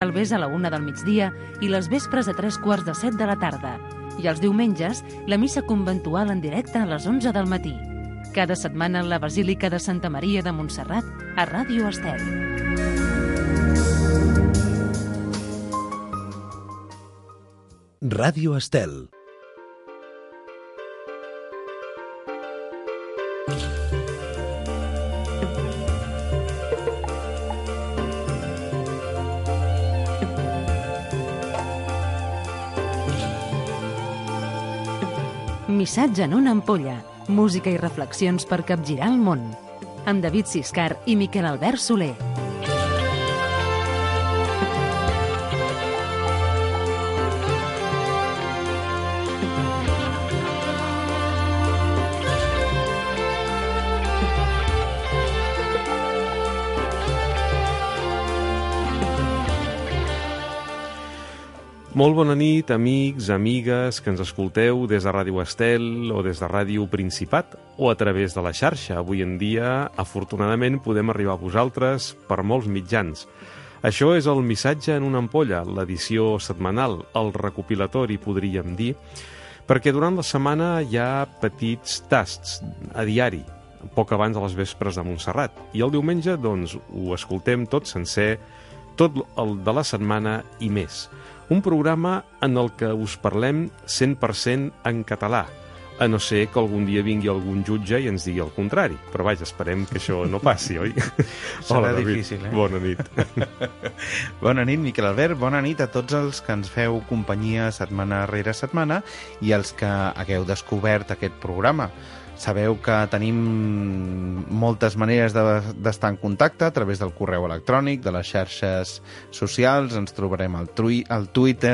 Alvés a la 1 del migdia i les vespres a 3:45 de la tarda. I els diumenges, la missa conventual en directe a les 11 del matí. Cada setmana la Basílica de Santa Maria de Montserrat a Ràdio Estel. Ràdio Estel. Missatge en una ampolla, música i reflexions per capgirar el món. Amb David Siscar i Miquel Albert Soler. Molt bona nit, amics, amigues, que ens escolteu des de Ràdio Estel o des de Ràdio Principat o a través de la xarxa. Avui en dia, afortunadament, podem arribar a vosaltres per molts mitjans. Això és el Missatge en una ampolla, l'edició setmanal, el recopilatori, podríem dir, perquè durant la setmana hi ha petits tasts a diari, poc abans de les vespres de Montserrat. I el diumenge, doncs, ho escoltem tot sencer, tot el de la setmana i més. Un programa en el que us parlem 100% en català, a no ser que algun dia vingui algun jutge i ens digui el contrari. Però vaja, esperem que això no passi, oi? Serà difícil, eh? Bona nit. Bona nit, Miquel Albert. Bona nit a tots els que ens feu companyia setmana rere setmana i els que hagueu descobert aquest programa. Sabeu que tenim moltes maneres d'estar en contacte a través del correu electrònic, de les xarxes socials, ens trobarem al Twitter,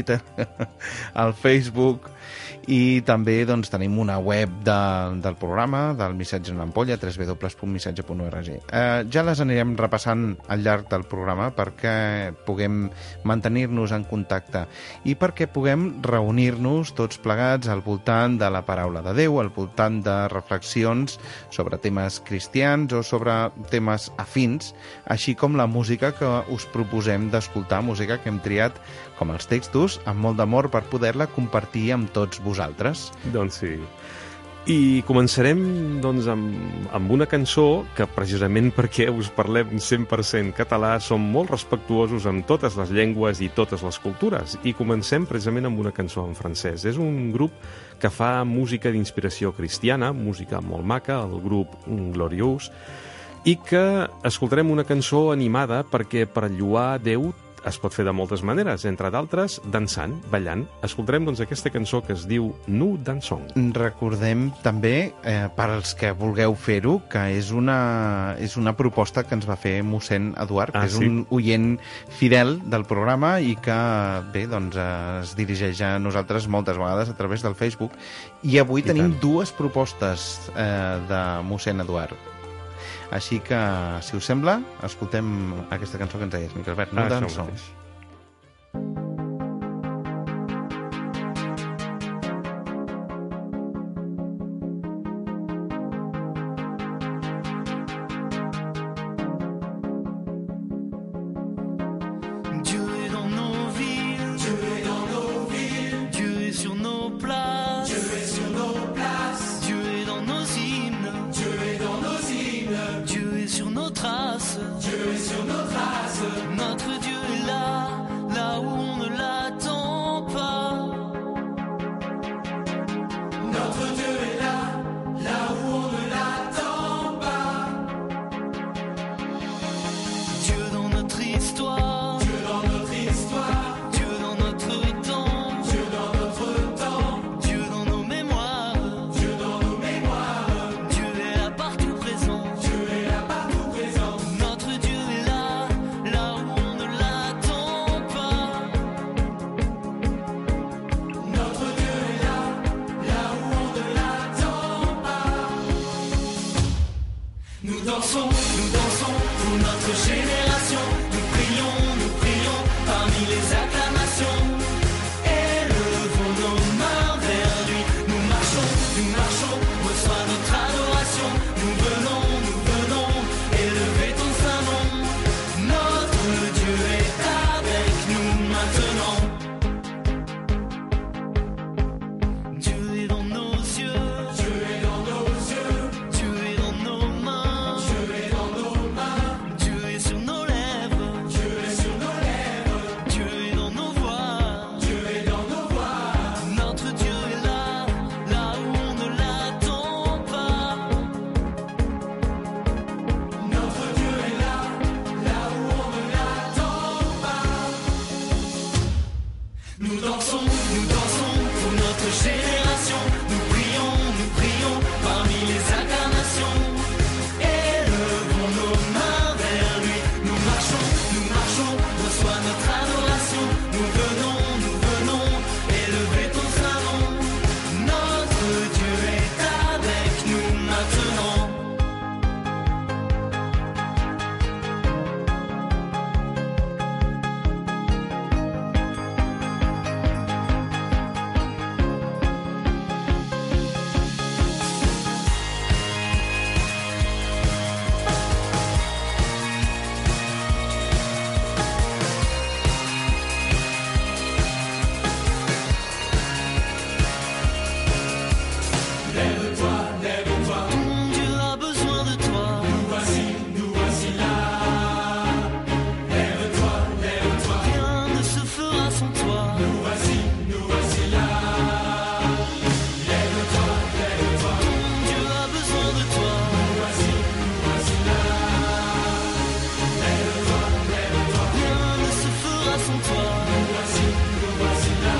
al Facebook, i també doncs, tenim una web del programa, del Missatge en una ampolla, www.missatge.org. Ja les anirem repassant al llarg del programa perquè puguem mantenir-nos en contacte i perquè puguem reunir-nos tots plegats al voltant de la paraula de Déu, al voltant de reflexions sobre temes cristians o sobre temes afins, així com la música que us proposem d'escoltar, música que hem triat com els textos, amb molt d'amor per poder-la compartir amb tots vosaltres. Doncs sí. I començarem doncs, amb una cançó que precisament perquè us parlem 100% català som molt respectuosos amb totes les llengües i totes les cultures. I comencem precisament amb una cançó en francès. És un grup que fa música d'inspiració cristiana, música molt maca, el grup Glorious, i que escoltarem una cançó animada perquè per lloar Déu es pot fer de moltes maneres, entre d'altres, dansant, ballant. Escoltarem doncs aquesta cançó que es diu Nous dansons. Recordem també, per als que vulgueu fer-ho, que és una proposta que ens va fer mossèn Eduard, que és un oient fidel del programa i que, bé, doncs es dirigeix a nosaltres moltes vegades a través del Facebook. I avui tenim dues propostes de mossèn Eduard. Així que, si us sembla, escoltem aquesta cançó que ens deies, Miquel Albert, Nous dansons. Notre Dieu est là où on ne l'a sans toi. Nous voici là.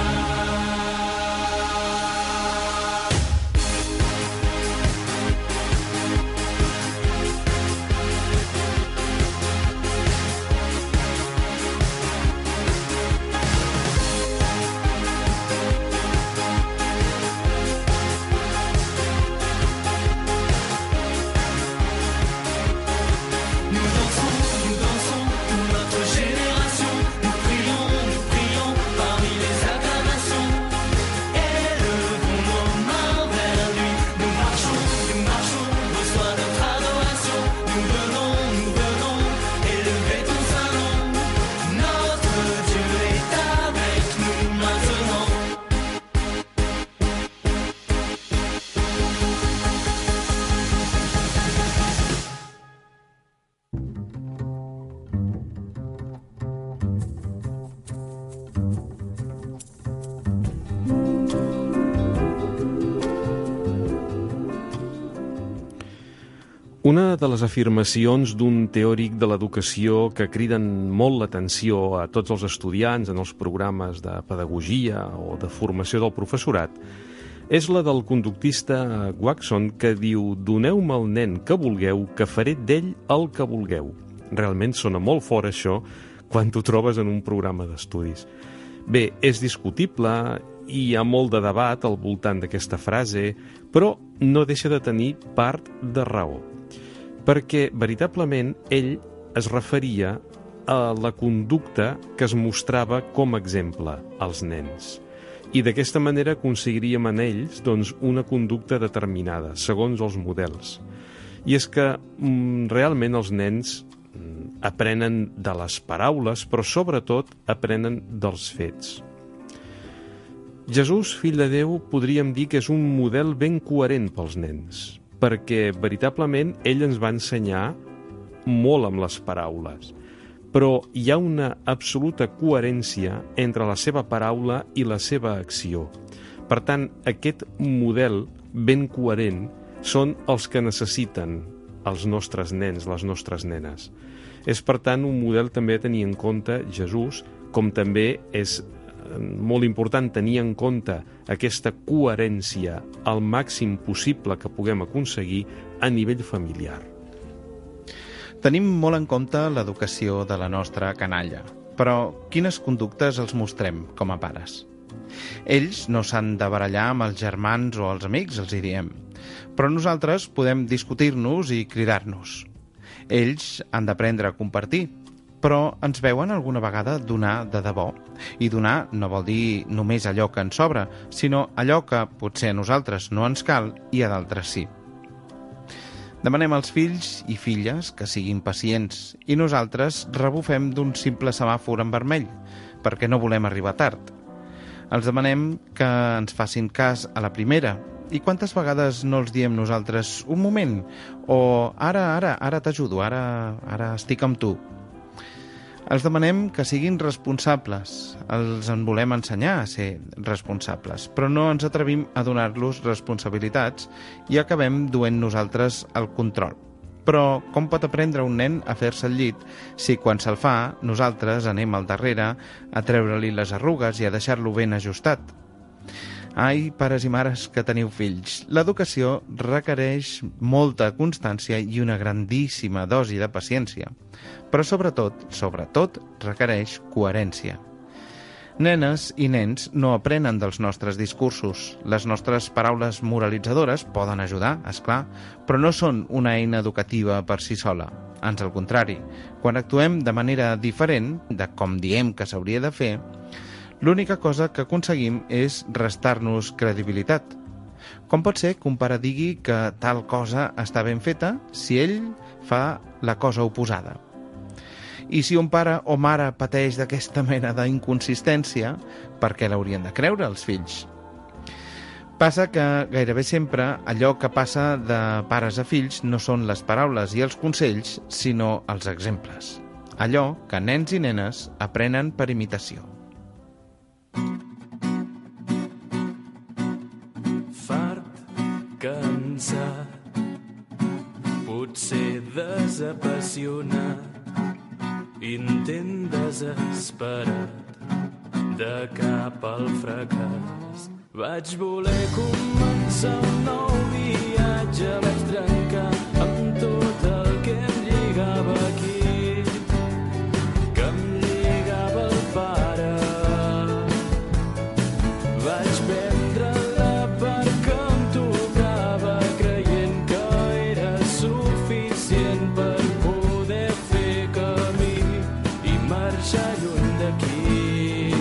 Una de les afirmacions d'un teòric de l'educació que criden molt l'atenció a tots els estudiants en els programes de pedagogia o de formació del professorat és la del conductista Watson, que diu: «Doneu-me el nen que vulgueu, que faré d'ell el que vulgueu». Realment sona molt fort això quan t'ho trobes en un programa d'estudis. Bé, és discutible i hi ha molt de debat al voltant d'aquesta frase, però no deixa de tenir part de raó. Perquè, veritablement, ell es referia a la conducta que es mostrava com a exemple als nens. I d'aquesta manera aconseguiríem en ells una conducta determinada, segons els models. I és que realment els nens aprenen de les paraules, però sobretot aprenen dels fets. Jesús, fill de Déu, podríem dir que és un model ben coherent pels nens, perquè veritablement ell ens va ensenyar molt amb les paraules, però hi ha una absoluta coherència entre la seva paraula i la seva acció. Per tant, aquest model ben coherent són els que necessiten els nostres nens, les nostres nenes. És, per tant, un model també a tenir en compte Jesús, com també és molt important tenir en compte aquesta coherència al màxim possible que puguem aconseguir a nivell familiar. Tenim molt en compte l'educació de la nostra canalla, però quines conductes els mostrem com a pares? Ells no s'han de barallar amb els germans o els amics, els hi diem, però nosaltres podem discutir-nos i cridar-nos. Ells han d'aprendre a compartir, però ens veuen alguna vegada donar de debò. I donar no vol dir només allò que ens sobra, sinó allò que potser a nosaltres no ens cal i a d'altres sí. Demanem als fills i filles que siguin pacients i nosaltres rebufem d'un simple semàfor en vermell, perquè no volem arribar tard. Els demanem que ens facin cas a la primera. I quantes vegades no els diem nosaltres un moment? O ara t'ajudo, ara estic amb tu. Els demanem que siguin responsables. Els en volem ensenyar a ser responsables, però no ens atrevim a donar-los responsabilitats i acabem duent nosaltres el control. Però com pot aprendre un nen a fer-se el llit si quan se'l fa nosaltres anem al darrere a treure-li les arrugues i a deixar-lo ben ajustat? Ai, pares i mares que teniu fills, l'educació requereix molta constància i una grandíssima dosi de paciència, però sobretot requereix coherència. Nenes i nens no aprenen dels nostres discursos. Les nostres paraules moralitzadores poden ajudar, és clar, però no són una eina educativa per si sola. Ans al contrari, quan actuem de manera diferent de com diem que s'hauria de fer, l'única cosa que aconseguim és restar-nos credibilitat. Com pot ser que un pare digui que tal cosa està ben feta si ell fa la cosa oposada? I si un pare o mare pateix d'aquesta mena d'inconsistència, per què l'haurien de creure els fills? Passa que gairebé sempre allò que passa de pares a fills no són les paraules i els consells, sinó els exemples. Allò que nens i nenes aprenen per imitació. Cansat, potser desapassionat, intent desesperat de cap al fracàs. Vaig voler començar un nou viatge, vaig trencar amb tot el que em lligava aquí, que em lligava el pare. Vaig prendre-la perquè em tocava, creient que era suficient per poder fer camí i marxar lluny d'aquí.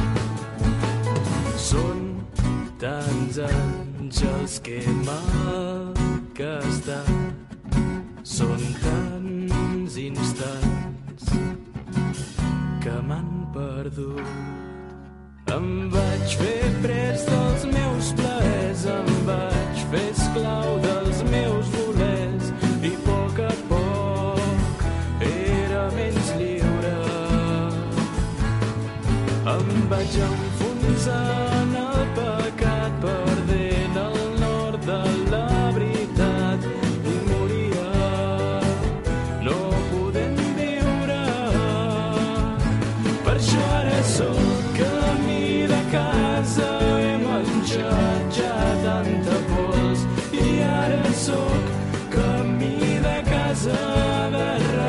Són tants anys els que m'ha gastat, són tants instants que m'han perdut. Em vaig fer pres dels meus plaers, em vaig fer esclau dels meus volers i a poc era menys lliure. Em vaig enfonsar en el pecat, perdent el nord de la veritat i moria, no podem viure. Per això ara sóc camí de casa, he menjat ja tanta pols i ara sóc camí de casa de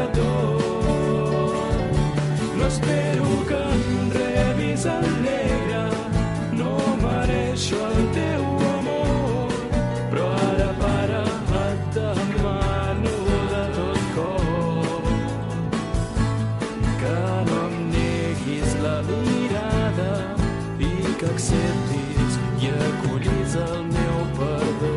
retorn. No espero que em rebis alegre, no mereixo el teu amor, però ara para, et demano de tot cor que no em neguis la mirada i que acceptis i acollis el meu perdó.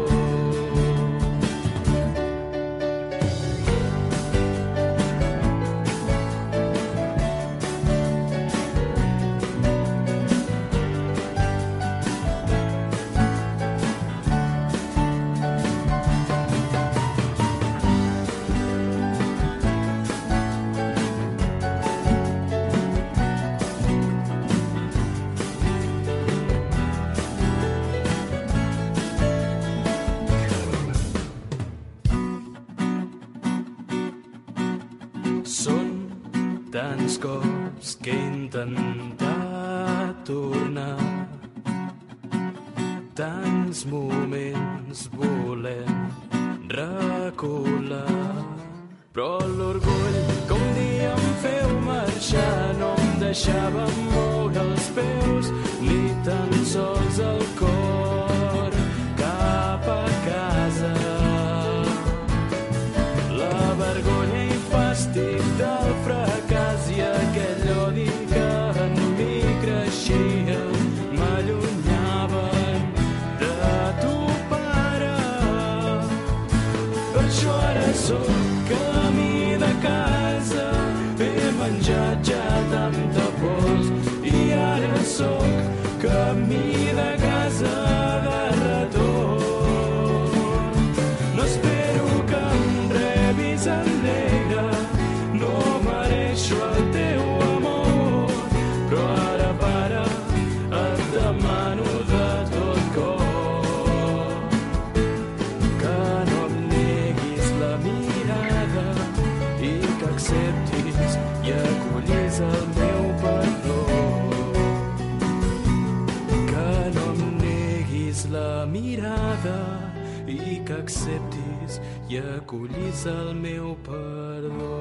Són tants cops que he intentat tornar, tants moments volent recular, però l'orgull que un dia em feu marxar no em deixava moure els peus ni tan sols el cor cap a casa. La vergonya i fàstic del fracàs i aquell odi que en mi creixia m'allunyaven de tu, pare. Per això ara sóc camí de casa, he menjat ja tanta pols i ara sóc camí de casa de retorn. No espero que em rebis alegre, no mereixo el teu amor, però ara para, et demano de tot cor que no em neguis la mirada i que acceptis i acollis el meu perdó. Que no em neguis la mirada i que acceptis i acollis el meu perdó.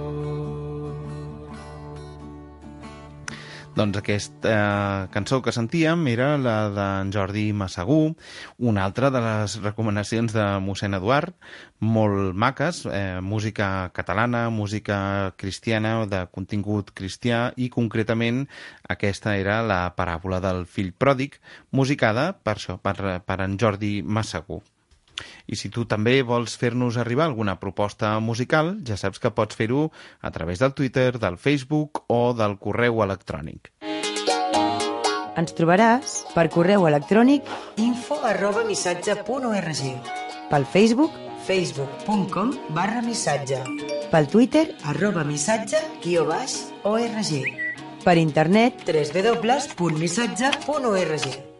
Doncs aquesta cançó que sentíem era la d'en Jordi Massagú, una altra de les recomanacions de mossèn Eduard, molt maques, música catalana, música cristiana, de contingut cristià, i concretament aquesta era la paràbola del fill pròdig, musicada per això, per en Jordi Massagú. I si tu també vols fer-nos arribar alguna proposta musical, ja saps que pots fer-ho a través del Twitter, del Facebook o del correu electrònic. Ens trobaràs per correu electrònic info@missatge.org, pel Facebook, facebook.com/missatge, pel Twitter, @missatge_org, per internet, www.missatge.org.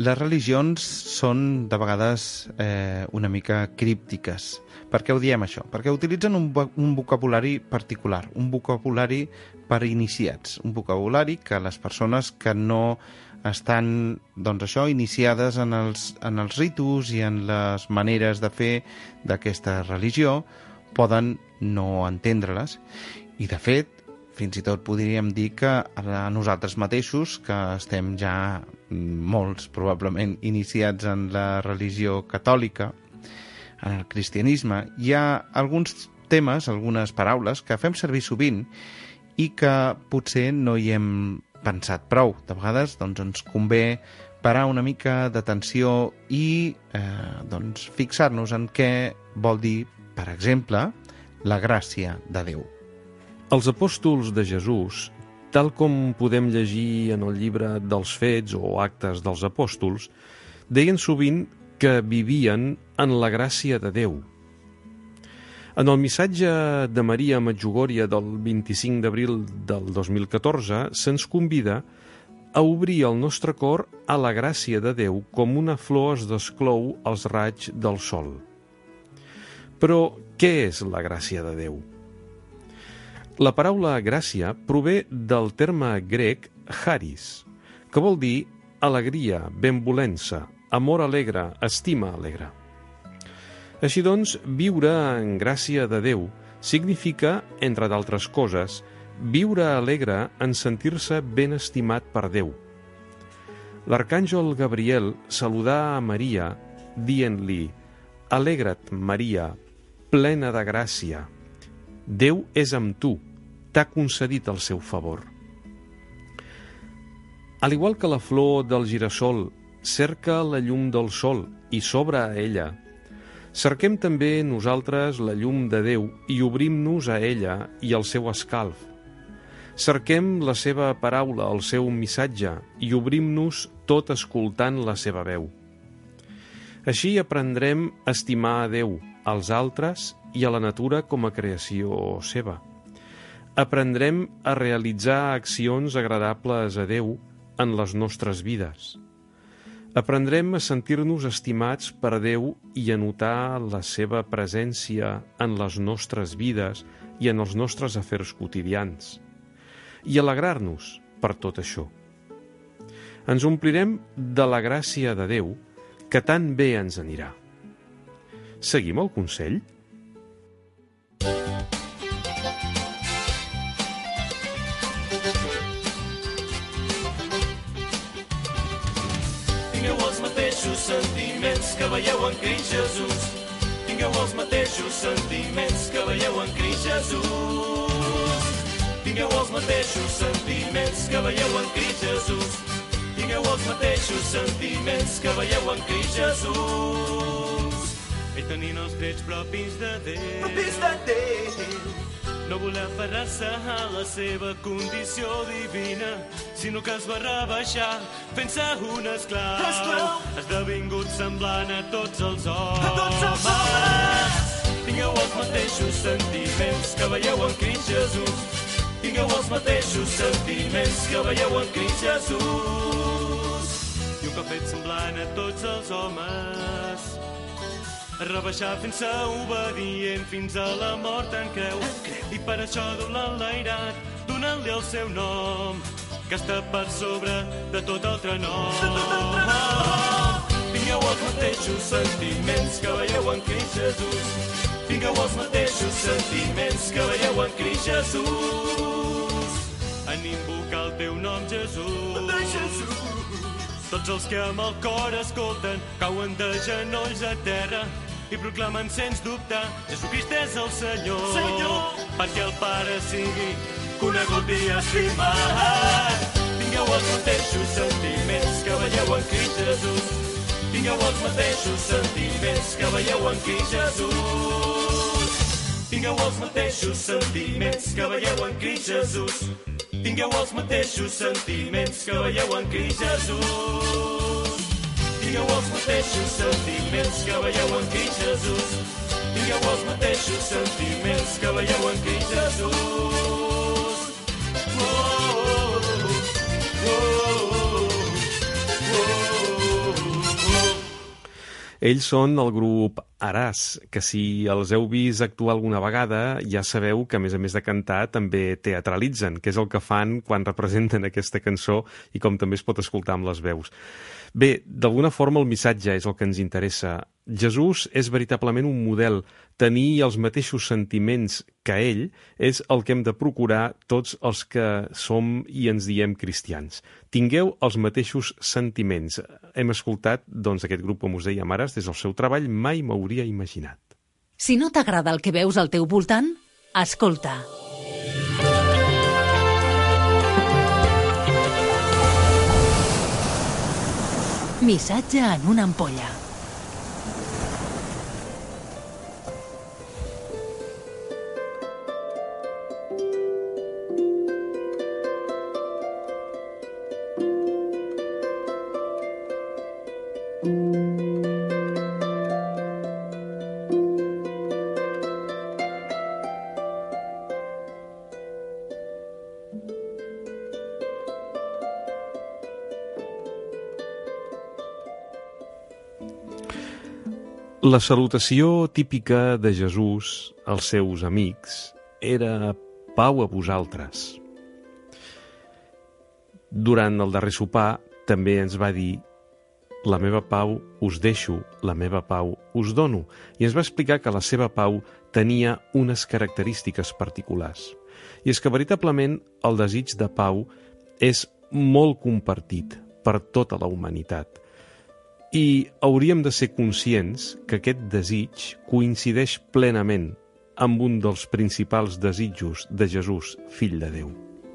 Les religions són de vegades una mica críptiques. Per què ho diem això? Perquè utilitzen un vocabulari particular, un vocabulari per iniciats, un vocabulari que les persones que no estan, doncs això, iniciades en els ritus i en les maneres de fer d'aquesta religió poden no entendre-les. I, de fet, fins i tot podríem dir que a nosaltres mateixos, que estem ja molts probablement iniciats en la religió catòlica, en el cristianisme, hi ha alguns temes, algunes paraules que fem servir sovint i que potser no hi hem pensat prou. De vegades doncs, ens convé parar una mica d'atenció i doncs, fixar-nos en què vol dir, per exemple, la gràcia de Déu. Els apòstols de Jesús, tal com podem llegir en el llibre dels Fets o Actes dels Apòstols, deien sovint que vivien en la gràcia de Déu. En el missatge de Maria Medjugorje del 25 d'abril del 2014 se'ns convida a obrir el nostre cor a la gràcia de Déu com una flor es desclou als raigs del sol. Però què és la gràcia de Déu? La paraula gràcia prové del terme grec charis, que vol dir alegria, benvolença, amor alegre, estima alegre. Així doncs, viure en gràcia de Déu significa, entre d'altres coses, viure alegre en sentir-se ben estimat per Déu. L'arcàngel Gabriel saludà a Maria dient-li: «Alegra't, Maria, plena de gràcia. Déu és amb tu, t'ha concedit el seu favor». Al igual que la flor del girassol cerca la llum del sol i s'obre a ella, cerquem també nosaltres la llum de Déu i obrim-nos a ella i al seu escalf. Cerquem la seva paraula, el seu missatge, i obrim-nos tot escoltant la seva veu. Així aprendrem a estimar a Déu, als altres i a la natura com a creació seva. Aprendrem a realitzar accions agradables a Déu en les nostres vides. Aprendrem a sentir-nos estimats per Déu i a notar la seva presència en les nostres vides i en els nostres afers quotidians. I alegrar-nos per tot això. Ens omplirem de la gràcia de Déu, que tan bé ens anirà. Seguim el consell? Tingueu els mateixos sentiments que veieu en Crist Jesús. Tingueu els mateixos sentiments que veieu en Crist Jesús. Tingueu els mateixos sentiments que veieu en Crist Jesús. Tingueu els mateixos sentiments que veieu en Crist Jesús. Ell tenint els trets propis de Déu. No voler aferrar-se a la seva condició divina, sinó que es va rebaixar fent-se un esclau, esdevingut semblant a tots els homes. Tingueu els mateixos sentiments que veieu en Crist Jesús. Tingueu els mateixos sentiments que veieu en Crist Jesús. I un cop fet semblant a tots els homes, rebaixar fent-se obedient fins a la mort en creu. I per això dur l'enlairat, donant-li el seu nom, que està per sobre de tot altre nom. Tingueu els mateixos sentiments que veieu en Crist Jesús. Tingueu els mateixos sentiments que veieu en Crist Jesús. En invocar el teu nom, Jesús. Tots els que amb el cor escolten cauen de genolls a terra i proclamen sens dubte: Jesucrist és el Senyor, perquè el Pare sigui conegut i estimat. Tingueu els mateixos sentiments que veieu en Crist Jesús. Tingueu els mateixos sentiments que veieu en Crist Jesús. Tingueu els mateixos sentiments que veieu en Crist Jesús. Tingueu els mateixos sentiments que veieu en Crist Jesús. Tingueu els mateixos sentiments que veieu en Crist Jesús. Tingueu els mateixos sentiments que veieu en Crist Jesús. Oh, oh, oh, oh, oh, oh. Ells són el grup Aràs, que si els heu vist actuar alguna vegada ja sabeu que, a més de cantar, també teatralitzen, que és el que fan quan representen aquesta cançó i com també es pot escoltar amb les veus. Bé, d'alguna forma el missatge és el que ens interessa. Jesús és veritablement un model. Tenir els mateixos sentiments que ell és el que hem de procurar tots els que som i ens diem cristians. Tingueu els mateixos sentiments. Hem escoltat, doncs, aquest grup, com us deia, Aràs, des del seu treball Mai m'hauria imaginat. Si no t'agrada el que veus al teu voltant, escolta. Missatge en una ampolla. La salutació típica de Jesús als seus amics era «Pau a vosaltres». Durant el darrer sopar també ens va dir «La meva pau us deixo, la meva pau us dono», i ens va explicar que la seva pau tenia unes característiques particulars. I és que veritablement el desig de pau és molt compartit per tota la humanitat. I hauríem de ser conscients que aquest desig coincideix plenament amb un dels principals desitjos de Jesús, fill de Déu.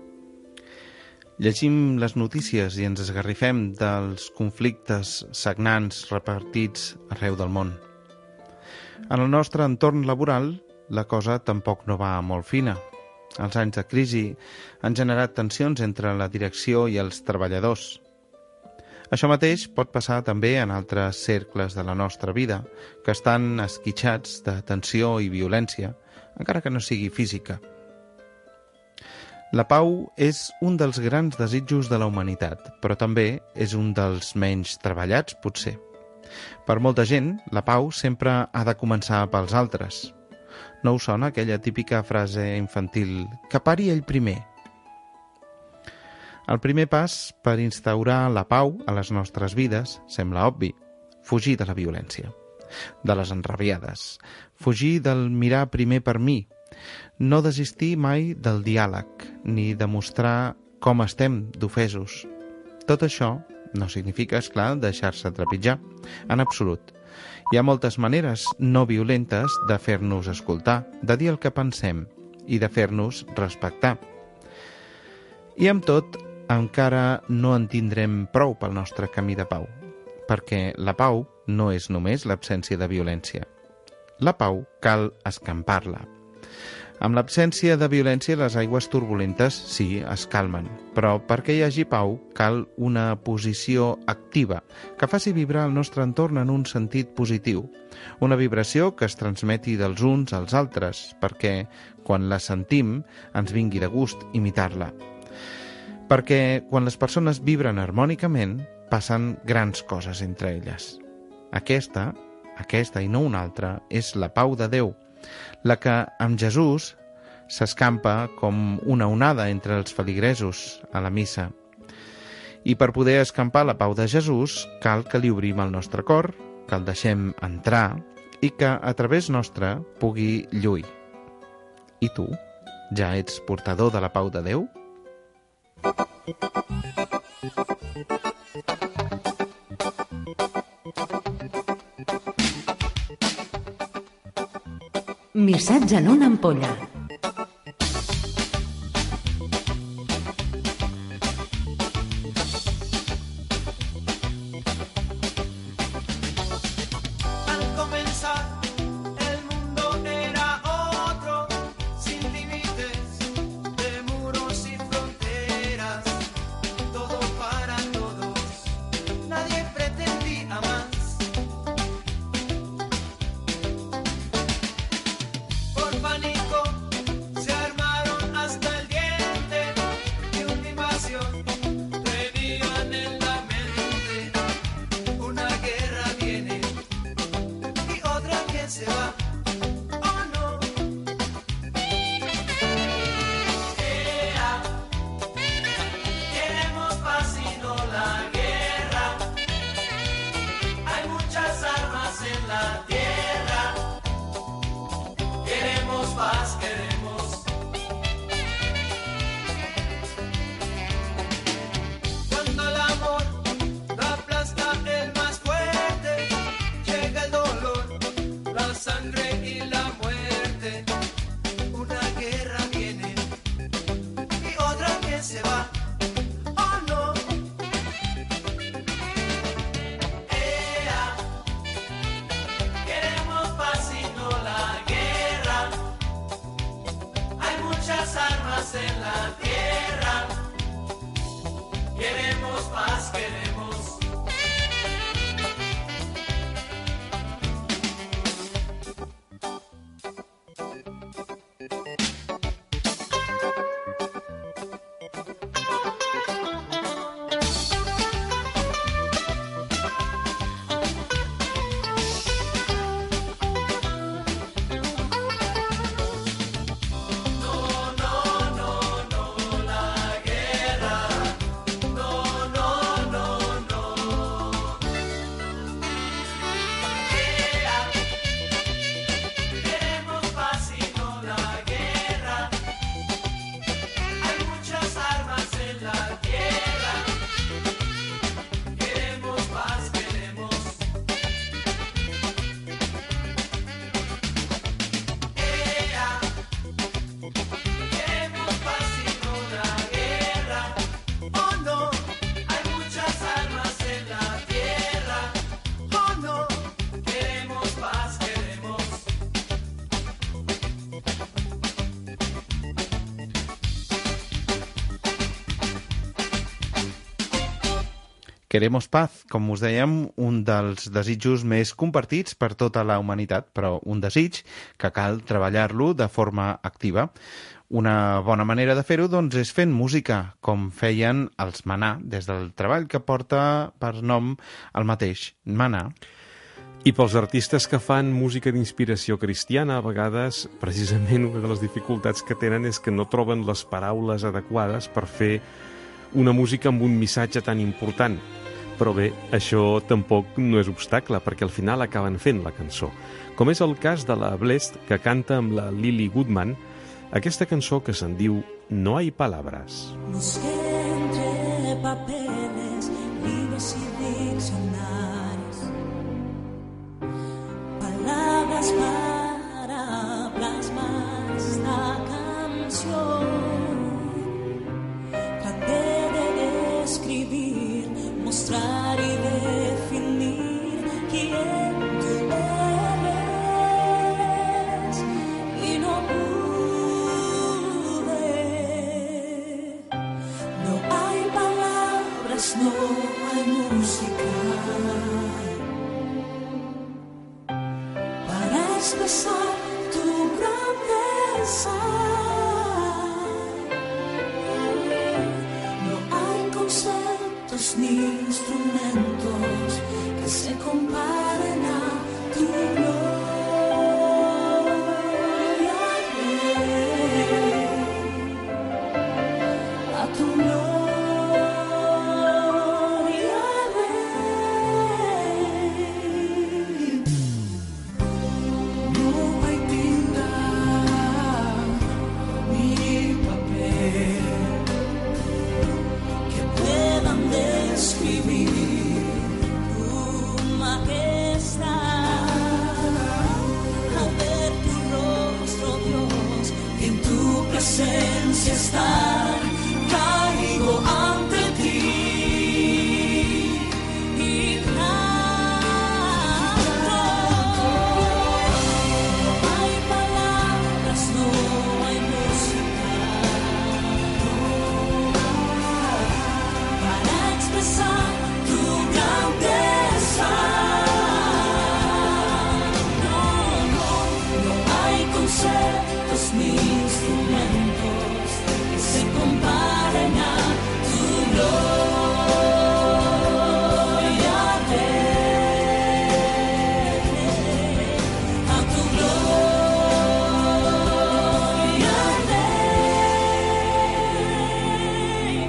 Llegim les notícies i ens esgarrifem dels conflictes sagnants repartits arreu del món. En el nostre entorn laboral, la cosa tampoc no va molt fina. Els anys de crisi han generat tensions entre la direcció i els treballadors. Això mateix pot passar també en altres cercles de la nostra vida, que estan esquitxats de tensió i violència, encara que no sigui física. La pau és un dels grans desitjos de la humanitat, però també és un dels menys treballats, potser. Per molta gent, la pau sempre ha de començar pels altres. No us sona aquella típica frase infantil «que pari ell primer»? El primer pas per instaurar la pau a les nostres vides sembla obvi: fugir de la violència, de les enrabiades, fugir del mirar primer per mi, no desistir mai del diàleg, ni demostrar com estem d'ofesos. Tot això no significa, esclar, deixar-se trepitjar, en absolut. Hi ha moltes maneres no violentes de fer-nos escoltar, de dir el que pensem i de fer-nos respectar. I amb tot, encara no en tindrem prou pel nostre camí de pau, perquè la pau no és només l'absència de violència. La pau cal escampar-la. Amb l'absència de violència, les aigües turbulentes sí, es calmen, però perquè hi hagi pau cal una posició activa que faci vibrar el nostre entorn en un sentit positiu, una vibració que es transmeti dels uns als altres, perquè quan la sentim ens vingui de gust imitar-la. Perquè quan les persones vibren harmònicament, passen grans coses entre elles. Aquesta i no una altra, és la pau de Déu, la que amb Jesús s'escampa com una onada entre els feligresos a la missa. I per poder escampar la pau de Jesús, cal que li obrim el nostre cor, que el deixem entrar i que a través nostre pugui lluir. I tu, ja ets portador de la pau de Déu? Missatge en una ampolla. Pánico muchas armas en la tierra. Queremos paz, queremos. Queremos paz, com us dèiem, un dels desitjos més compartits per tota la humanitat, però un desig que cal treballar-lo de forma activa. Una bona manera de fer-ho, doncs, és fent música, com feien els Maná, des del treball que porta per nom el mateix, Maná. I pels artistes que fan música d'inspiració cristiana, a vegades, precisament, una de les dificultats que tenen és que no troben les paraules adequades per fer una música amb un missatge tan important. Però bé, això tampoc no és obstacle, perquè al final acaben fent la cançó. Com és el cas de la Blessed, que canta amb la Lily Goodman, aquesta cançó que se'n diu No hay palabras. Busqué entre papeles, libros y diccionarios, palabras para plasmar esta canción. Traté de describir, mostrar y definir quién tú eres, y no pude. No hay palabras, no hay música para expresar tu grandeza. No hay conceptos ni instrumentos que se comparen a tu gloria, Rey, a tu gloria, Rey. No hay tinta ni papel que puedan describir tu majestad. Al ver tu rostro, Dios, en tu presencia estar, caigo ante ti y canto. No hay palabras, no hay música para expresar tu grandeza. No, no, no hay conceptos ni instrumentos que se comparen a tu gloria, Rey, a tu gloria, Rey.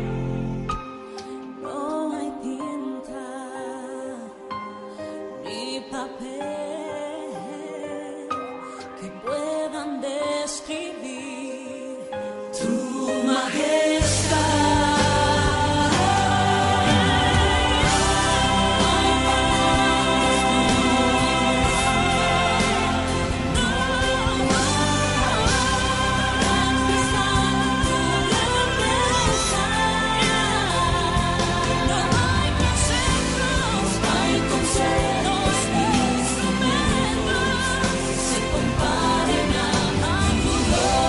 No hay tinta ni papel que puedan describir tu majestad. No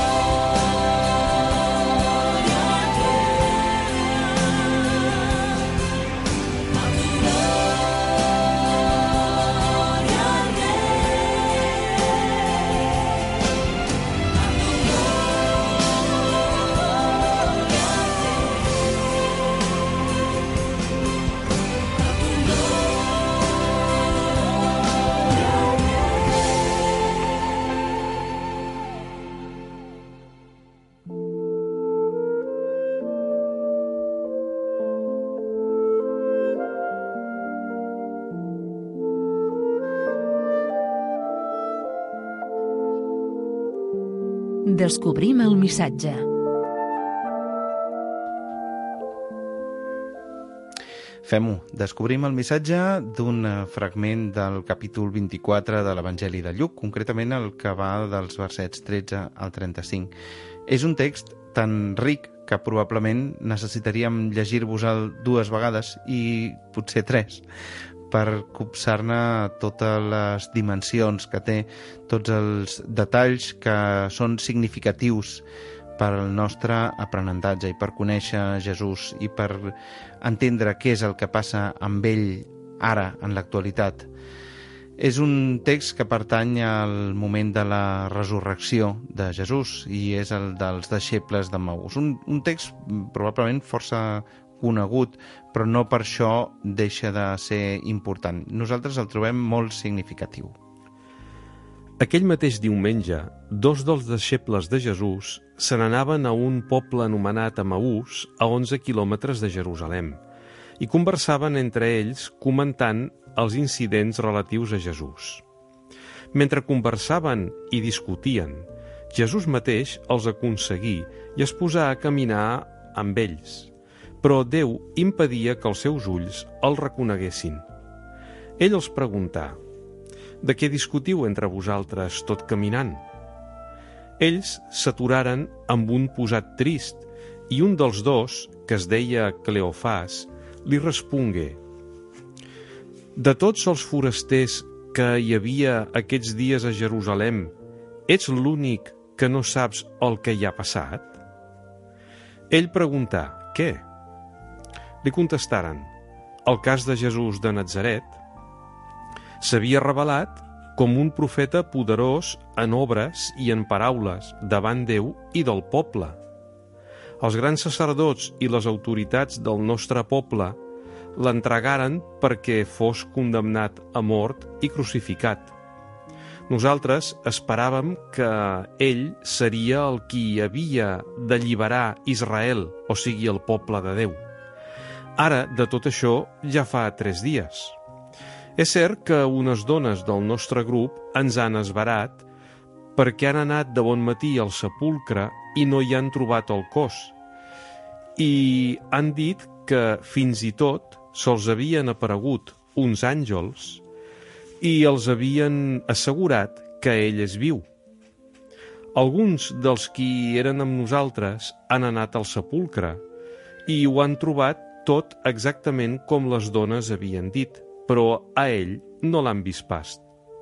Descobrim el missatge. Fem-ho. Descobrim el missatge d'un fragment del capítol 24 de l'Evangeli de Lluc, concretament el que va dels versets 13 al 35. És un text tan ric que probablement necessitaríem llegir-vos-el 2 vegades i potser 3 per copsar-ne totes les dimensions que té, tots els detalls que són significatius per al nostre aprenentatge i per conèixer Jesús i per entendre què és el que passa amb ell ara, en l'actualitat. És un text que pertany al moment de la resurrecció de Jesús i és el dels deixebles d'Emaús. Un text probablement força conegut, però no per això deixa de ser important. Nosaltres el trobem molt significatiu. Aquell mateix diumenge, 2 dels deixebles de Jesús se n'anaven a un poble anomenat Emaús, a 11 quilòmetres de Jerusalem, i conversaven entre ells comentant els incidents relatius a Jesús. Mentre conversaven i discutien, Jesús mateix els aconseguí i es posà a caminar amb ells, però Déu impedia que els seus ulls el reconeguessin. Ell els preguntà: «De què discutiu entre vosaltres tot caminant?» Ells s'aturaren amb un posat trist i un dels 2, que es deia Cleofàs, li respongué: «De tots els forasters que hi havia aquests dies a Jerusalem, ets l'únic que no saps el que hi ha passat?» Ell preguntà: «Què?» Li contestaren: «El cas de Jesús de Natzaret. S'havia revelat com un profeta poderós en obres i en paraules davant Déu i del poble. Els grans sacerdots i les autoritats del nostre poble l'entregaren perquè fos condemnat a mort i crucificat. Nosaltres esperàvem que ell seria el qui havia d'alliberar Israel, o sigui, el poble de Déu. Ara, de tot això, ja fa 3 dies. És cert que unes dones del nostre grup ens han esverat perquè han anat de bon matí al sepulcre i no hi han trobat el cos. I han dit que fins i tot se'ls havien aparegut uns àngels i els havien assegurat que ell és viu. Alguns dels qui eren amb nosaltres han anat al sepulcre i ho han trobat tot exactament com les dones havien dit, però a ell no l'han vist pas.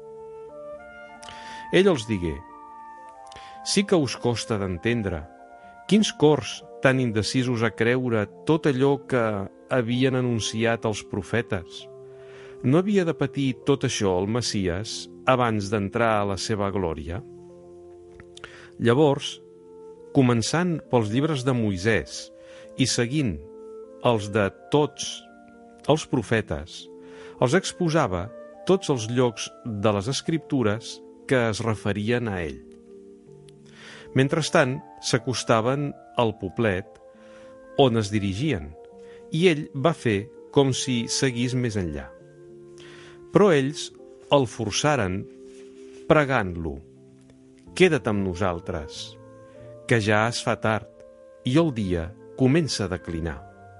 Ell els digué: «Sí que us costa d'entendre. Quins cors tan indecisos a creure tot allò que havien anunciat els profetes? No havia de patir tot això el Messies abans d'entrar a la seva glòria?» Llavors, començant pels llibres de Moisès i seguint els de tots els profetes, els exposava tots els llocs de les Escriptures que es referien a ell. Mentrestant, s'acostaven al poblet on es dirigien, i ell va fer com si seguís més enllà. Però ells el forçaren pregant-lo: «Queda't amb nosaltres, que ja es fa tard i el dia comença a declinar».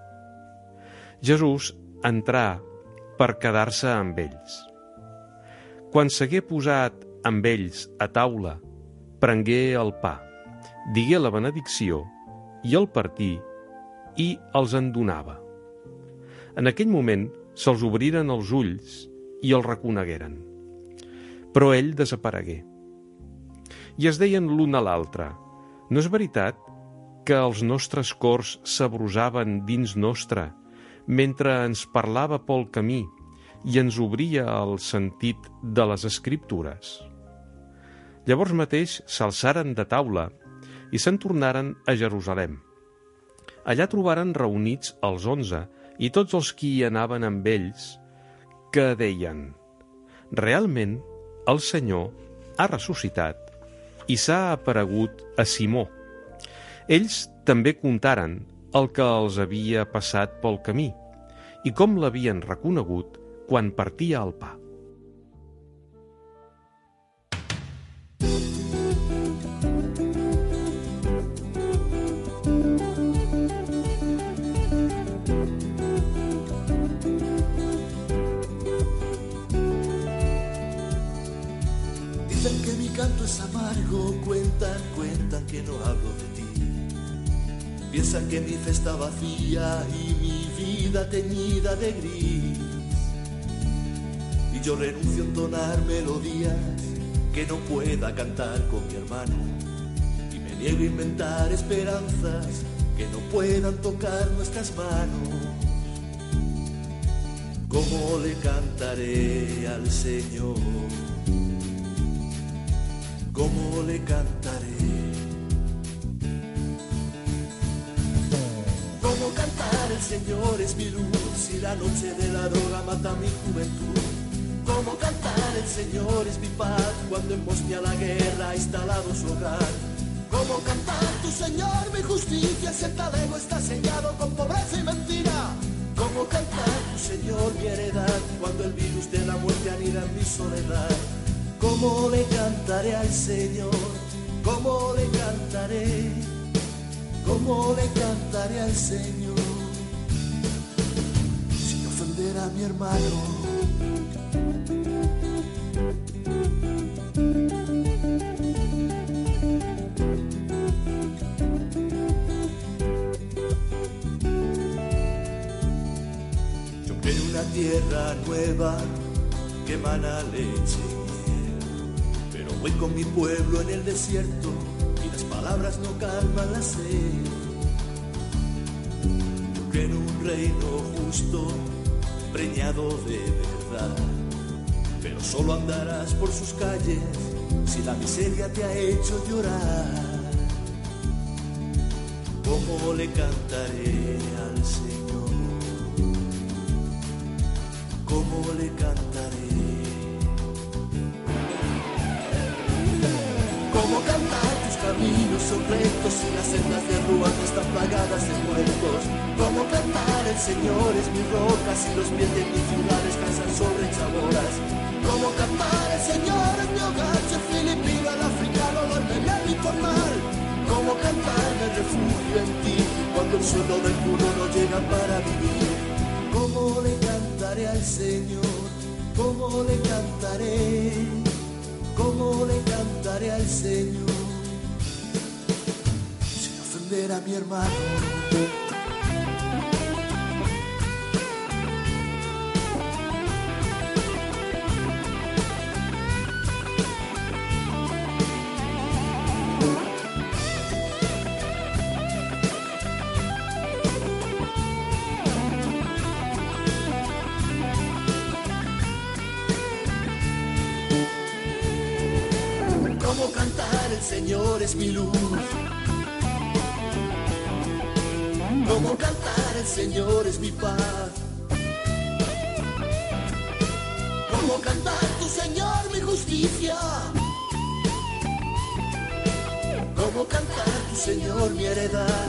Jesús entrà per quedar-se amb ells. Quan s'hagué posat amb ells a taula, prengué el pa, digué la benedicció i el partí i els en donava. En aquell moment se'ls obriren els ulls i el reconegueren. Però ell desaparegué. I es deien l'un a l'altre: «No és veritat que els nostres cors s'abrusaven dins nostre mentre ens parlava pel camí i ens obria el sentit de les Escriptures?» Llavors mateix s'alçaren de taula i se'n tornaren a Jerusalem. Allà trobaren reunits els 11 i tots els qui hi anaven amb ells, que deien: «Realment el Senyor ha ressuscitat i s'ha aparegut a Simó». Ells també contaren el que els havia passat pel camí i com l'havien reconegut quan partia el pa. no hablo de ti. Piensan que mi fe está vacía y mi vida teñida de gris. Y yo renuncio a entonar melodías que no pueda cantar con mi hermano. Y me niego a inventar esperanzas que no puedan tocar nuestras manos. ¿Cómo le cantaré al Señor? ¿Cómo le cantaré? ¿Cómo cantar? El Señor es mi luz y la noche de la droga mata mi juventud. ¿Cómo cantar? El Señor es mi paz cuando en Bosnia la guerra ha instalado su hogar. ¿Cómo cantar? Tu Señor, mi justicia, si el talego está sellado con pobreza y mentira. ¿Cómo cantar? Tu Señor, mi heredad, cuando el virus de la muerte anida en mi soledad. ¿Cómo le cantaré al Señor? ¿Cómo le cantaré? ¿Cómo le cantaré al Señor? Sin ofender a mi hermano. Yo creo en una tierra nueva que emana leche y miel, pero voy con mi pueblo en el desierto y las palabras no calman la sed. Yo creo en un reino justo, preñado de verdad, pero solo andarás por sus calles si la miseria te ha hecho llorar. ¿Cómo le cantaré al Señor? ¿Cómo le cantaré? ¿Cómo cantar? Tus caminos son rectos y las sendas de Ruanda están plagadas de muertos. ¿Cómo cantar? El Señor es mi roca si los pies de mi ciudad descansan sobre chaboras. ¿Cómo cantar? El Señor es mi hogar, soy filipino, el africano duerme en el informal. ¿Cómo cantar? Me refugio en ti cuando el sueldo del puro no llega para vivir. ¿Cómo le cantaré al Señor? ¿Cómo le cantaré? ¿Cómo le cantaré al Señor? Sin ofender a mi hermano. ¿Cómo cantar? El Señor es mi luz. ¿Cómo cantar? El Señor es mi paz. ¿Cómo cantar? Tu Señor, mi justicia. ¿Cómo cantar? Tu Señor, mi heredad.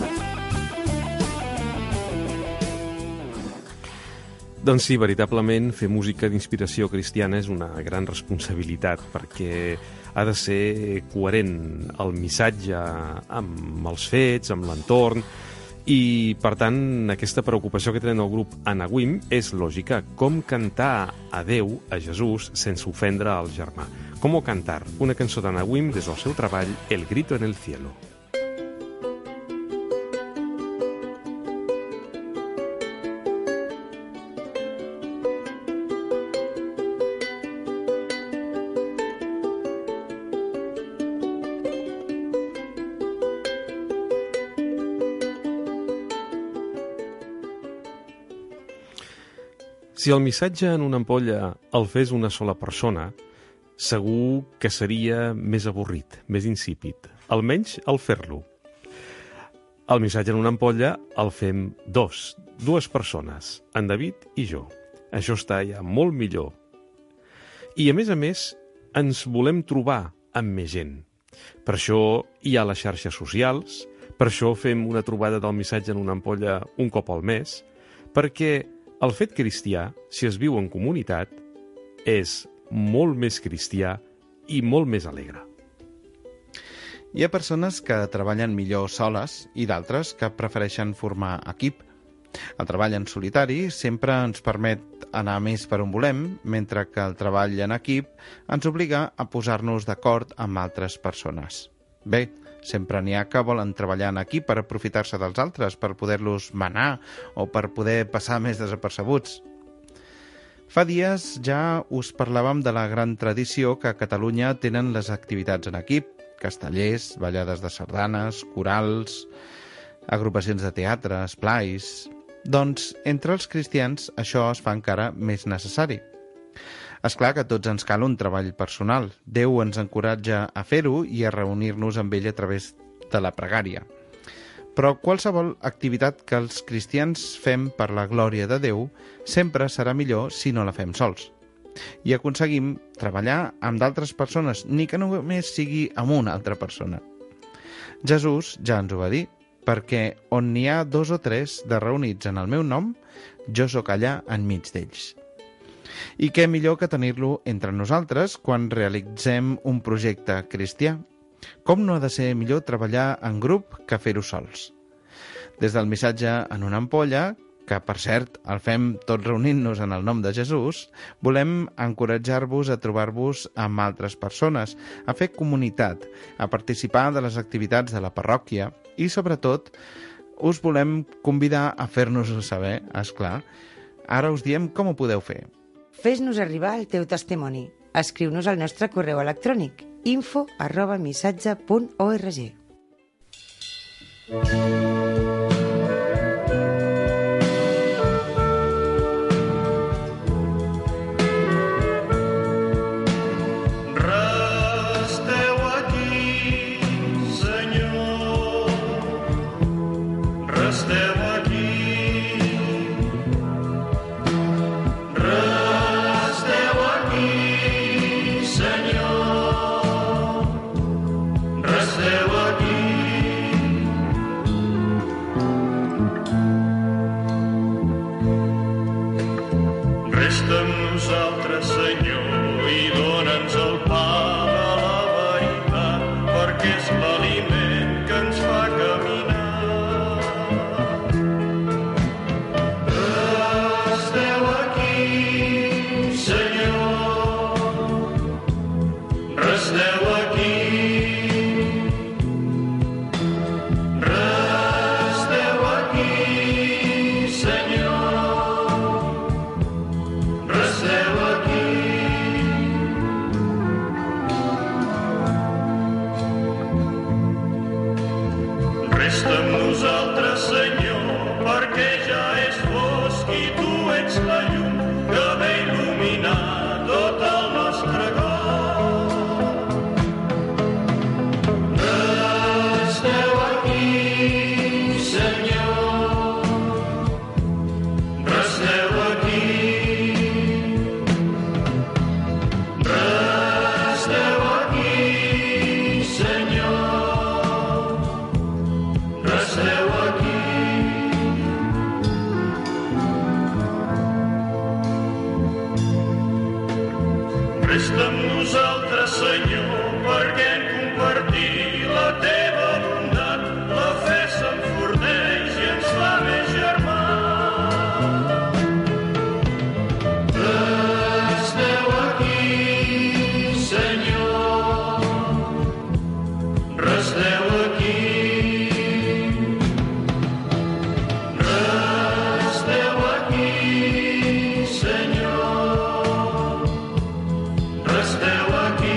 Doncs sí, veritablement, fer música d'inspiració cristiana és una gran responsabilitat, perquè ha de ser coherent el missatge amb els fets, amb l'entorn, i, per tant, aquesta preocupació que tenen el grup Anawim és lògica. Com cantar a Déu, a Jesús, sense ofendre al germà? Com cantar? Una cançó d'Anawim des del seu treball El grito en el cielo. Si el missatge en una ampolla el fes una sola persona, segur que seria més avorrit, més insípid. Almenys al fer-lo. El missatge en una ampolla el fem dues persones, en David i jo. Això està ja molt millor. I a més, ens volem trobar amb més gent. Per això hi ha les xarxes socials, per això fem una trobada del missatge en una ampolla un cop al mes, perquè el fet cristià, si es viu en comunitat, és molt més cristià i molt més alegre. Hi ha persones que treballen millor soles i d'altres que prefereixen formar equip. El treball en solitari sempre ens permet anar més per on volem, mentre que el treball en equip ens obliga a posar-nos d'acord amb altres persones. Bé, Sempre n'hi ha que volen treballar en equip per aprofitar-se dels altres, per poder-los manar o per poder passar més desapercebuts. Fa dies ja us parlàvem de la gran tradició que a Catalunya tenen les activitats en equip, castellers, ballades de sardanes, corals, agrupacions de teatre, esplais... Doncs, entre els cristians, això es fa encara més necessari. És clar que a tots ens cal un treball personal. Déu ens encoratja a fer-ho i a reunir-nos amb ell a través de la pregària. Però qualsevol activitat que els cristians fem per la glòria de Déu sempre serà millor si no la fem sols. I aconseguim treballar amb d'altres persones, ni que només sigui amb una altra persona. Jesús ja ens ho va dir, perquè on n'hi ha 2 o 3 de reunits en el meu nom, jo sóc allà enmig d'ells. I què millor que tenir-lo entre nosaltres quan realitzem un projecte cristià? Com no ha de ser millor treballar en grup que fer-ho sols? Des del missatge en una ampolla, que per cert el fem tots reunint-nos en el nom de Jesús, volem encoratjar-vos a trobar-vos amb altres persones, a fer comunitat, a participar de les activitats de la parròquia i, sobretot, us volem convidar a fer-nos-ho saber, esclar. Ara us diem com ho podeu fer. Fes-nos arribar el teu testimoni. Escriu-nos al nostre correu electrònic info@missatge.org. Resta amb nosaltres, Senyor, i dona'ns el pa de la veritat, perquè és l'aliment que ens fa caminar. Resteu aquí, Senyor, resteu aquí. Resteu aquí, Senyor. Resteu aquí. Resta amb nosaltres, Senyor, perquè ja és fosc i tu ets la llum que ve il·luminar tot el nostre cor. Resteu aquí, Senyor. Resteu aquí. Resteu aquí, Senyor. Resteu aquí. Resta amb nosaltres, Senyor, perquè en compartir la teva bondat la fe s'enforteix i ens fa més germans. Resteu aquí, Senyor. Resteu aquí. Resteu aquí, Senyor. Resteu aquí.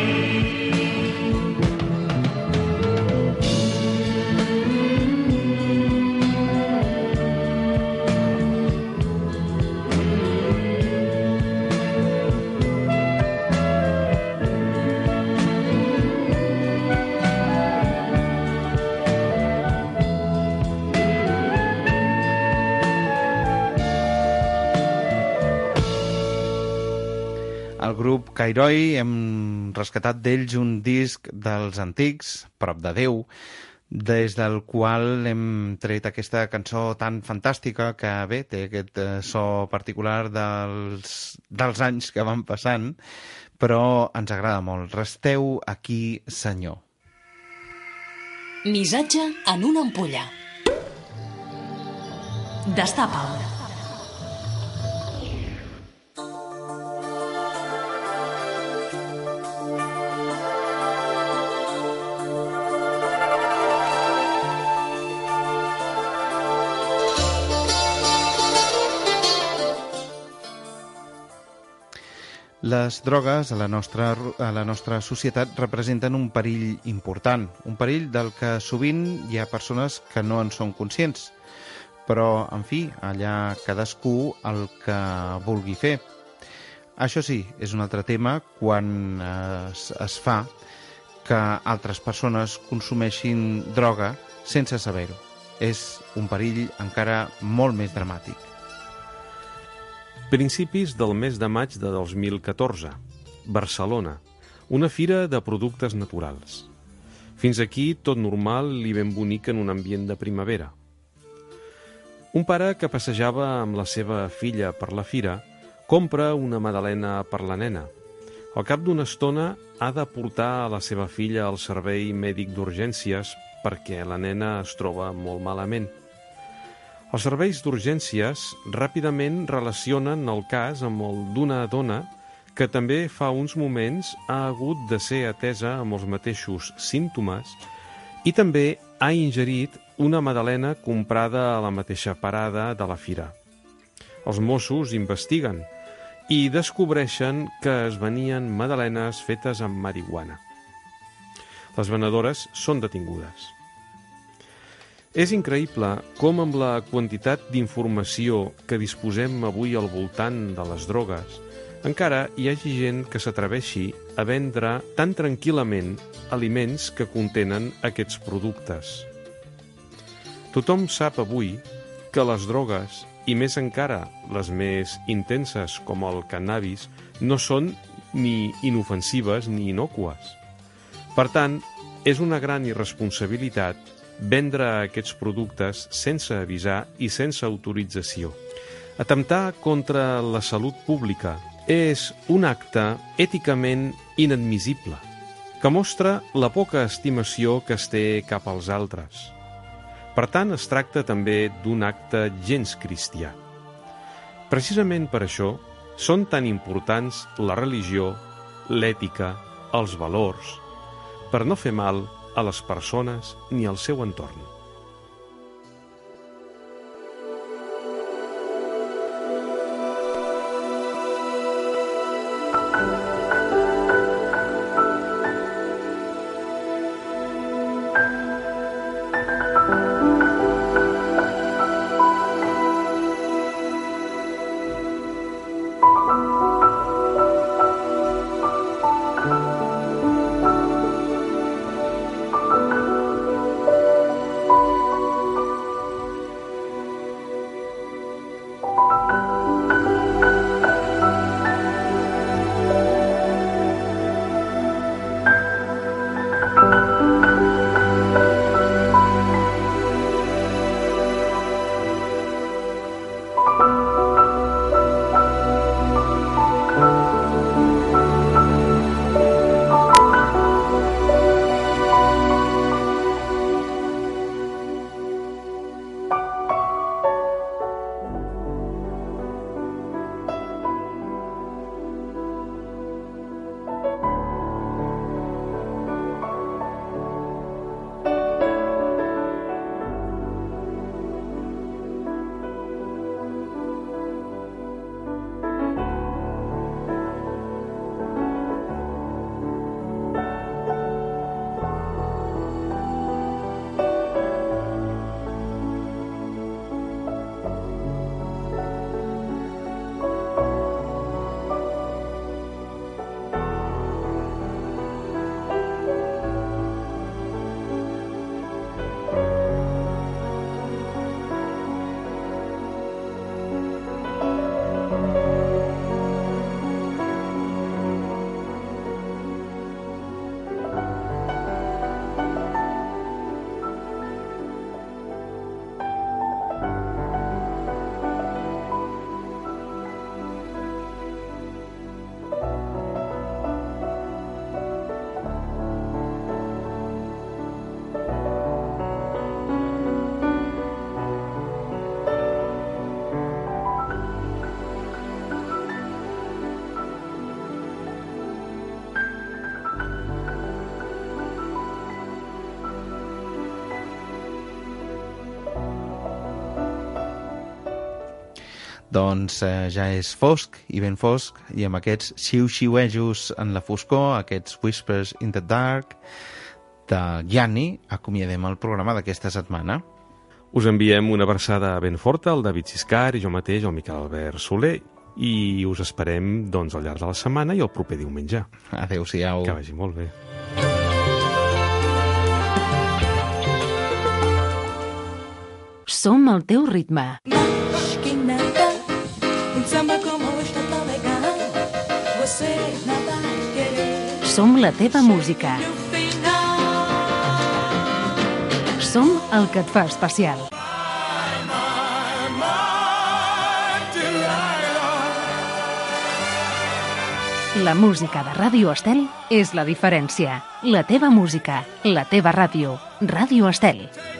El grup Cairoi hem rescatat d'ells un disc dels antics, Prop de Déu, des del qual hem tret aquesta cançó tan fantàstica que bé, té aquest so particular dels anys que van passant, però ens agrada molt. Resteu aquí, Senyor. Missatge en una ampolla. Destapa'l. Les drogues a la nostra societat representen un perill important, un perill del que sovint hi ha persones que no en són conscients. Però, en fi, allà cadascú el que vulgui fer. Això sí, és un altre tema quan es fa que altres persones consumeixin droga sense saber-ho. És un perill encara molt més dramàtic. Principis del mes de maig de 2014. Barcelona. Una fira de productes naturals. Fins aquí tot normal i ben bonic en un ambient de primavera. Un pare que passejava amb la seva filla per la fira compra una magdalena per la nena. Al cap d'una estona ha de portar a la seva filla al servei mèdic d'urgències perquè la nena es troba molt malament. Els serveis d'urgències ràpidament relacionen el cas amb el d'una dona que també fa uns moments ha hagut de ser atesa amb els mateixos símptomes i també ha ingerit una magdalena comprada a la mateixa parada de la fira. Els Mossos investiguen i descobreixen que es venien magdalenes fetes amb marihuana. Les venedores són detingudes. És increïble com amb la quantitat d'informació que disposem avui al voltant de les drogues, encara hi hagi gent que s'atreveixi a vendre tan tranquil·lament aliments que contenen aquests productes. Tothom sap avui que les drogues, i més encara les més intenses com el cannabis, no són ni inofensives ni innocues. Per tant, és una gran irresponsabilitat vendre aquests productes sense avisar i sense autorització. Atemptar contra la salut pública és un acte èticament inadmissible, que mostra la poca estimació que es té cap als altres. Per tant, es tracta també d'un acte gens cristià. Precisament per això són tan importants la religió, l'ètica, els valors, per no fer mal a les persones ni al seu entorn. Doncs ja és fosc i ben fosc, i amb aquests xiu-xiuejos en la foscor, aquests whispers in the dark de Gianni, acomiadem el programa d'aquesta setmana. Us enviem una abraçada ben forta al David Siscar i jo mateix, el Miquel Albert Soler, i us esperem doncs, al llarg de la setmana i el proper diumenge. Adéu-siau. Que vagi molt bé. Som al teu ritme. Mas que nada, samba como está tão legal. Você nada vai querer. Som la teva música. No final, Som el que et fa especial. La música de Ràdio Estel és la diferència. La teva música, la teva ràdio. Ràdio Estel.